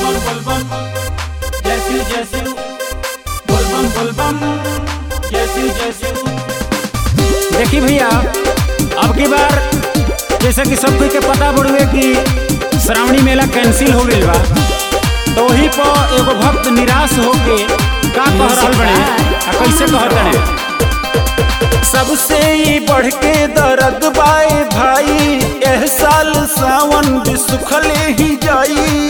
बोलबम जैसी बोलबम जैसी। देखी भैया, अब की बार जैसे कि सब के पता बढ़ुए कि श्रावणी मेला कैंसिल हो गई बा, तो वही पर एगो भक्त निराश होके का कह रहल बने आ कैसे कहत बने। सबसे ही बढ़ के दर्द बाए भाई, एह साल सावन भी सुखले ही जाई।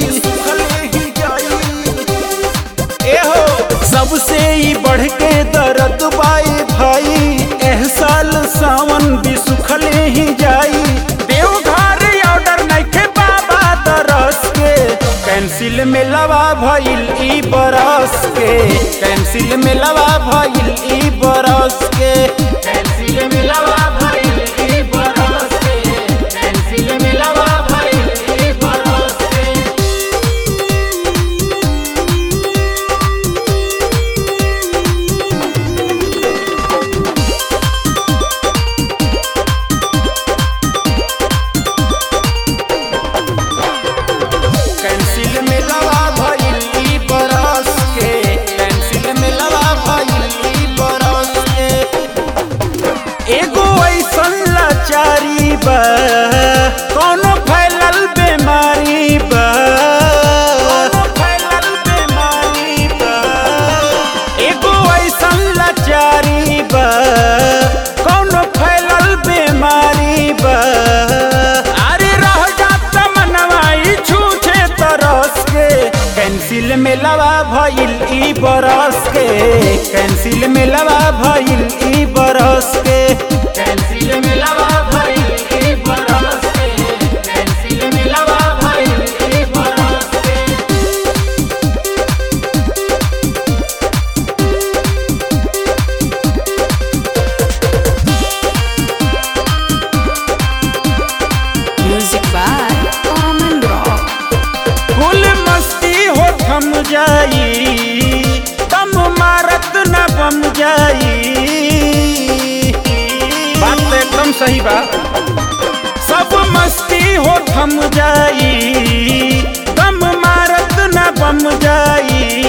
एहो सबसे ही बढ़ के दर्द बाए भाई, एह साल सावन भी सुखले ही जाई। देवघर ऑर्डर नइखे बाबा दरस के, कैंसिल में लवा भइल ई बरस के, कैंसिल में लवा भइल ई बरस के, कैंसिल में लवा भइल ई बरस के, कैंसिल में लवा भइल ई बरस के। कैंसिल में लवा भइल ई बरस के, कैंसिल में लवा भइल ई बरस के। एगो ऐसन लाचारी बा, कोनो फैलल बीमारी बा, कोनो फैलल बीमारी बा। एगो ऐसन लाचारी बा, कोनो फैलल बीमारी बा। अरे रह जात मनवाई छूछे तरस के, कैंसिल में लवा भइल ई बरस के, कैंसिल में लवा भइल ई बरस के, कैंसिल में लवा भइल ई बरस के, कैंसिल में लवा भइल ई बरस के। Music by Aman Rock. फुल मस्ती हो थम जाई, दम मारत न बम जाई। बात तो एकदम सही बा। सब मस्ती हो थम जाई, दम मारत न बम जाई।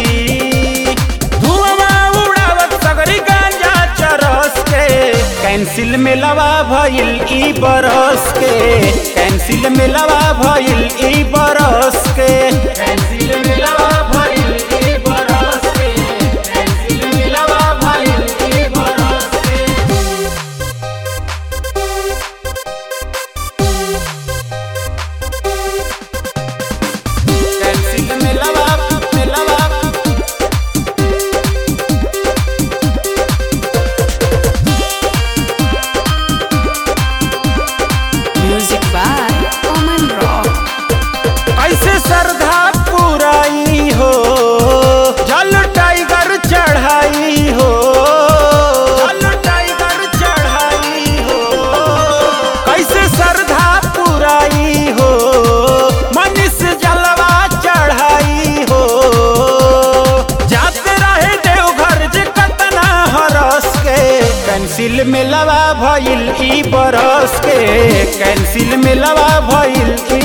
धुआं उड़ावत सगरी गांजा चरस के, कैंसिल में लवा भइल ई बरस के, कैंसिल में लवा भइल ई बरस के, कैंसिल में लवा भइल ई बरस के, कैंसिल में लवा भइल ई बरस के। कैंसिल में लवा Music by Aman Rock. ऐसे श्रद्धा पुराई हो, जल टाइगर चढ़ाई हो, जल टाइगर चढ़ाई हो। कैसे श्रद्धा पुराई हो, मनीष जलवा चढ़ाई हो। जाते रहे देवघर जे कतना हरस के, कैंसिल में लवा भइल ई बरस के, कैंसिल में लवा भइल ई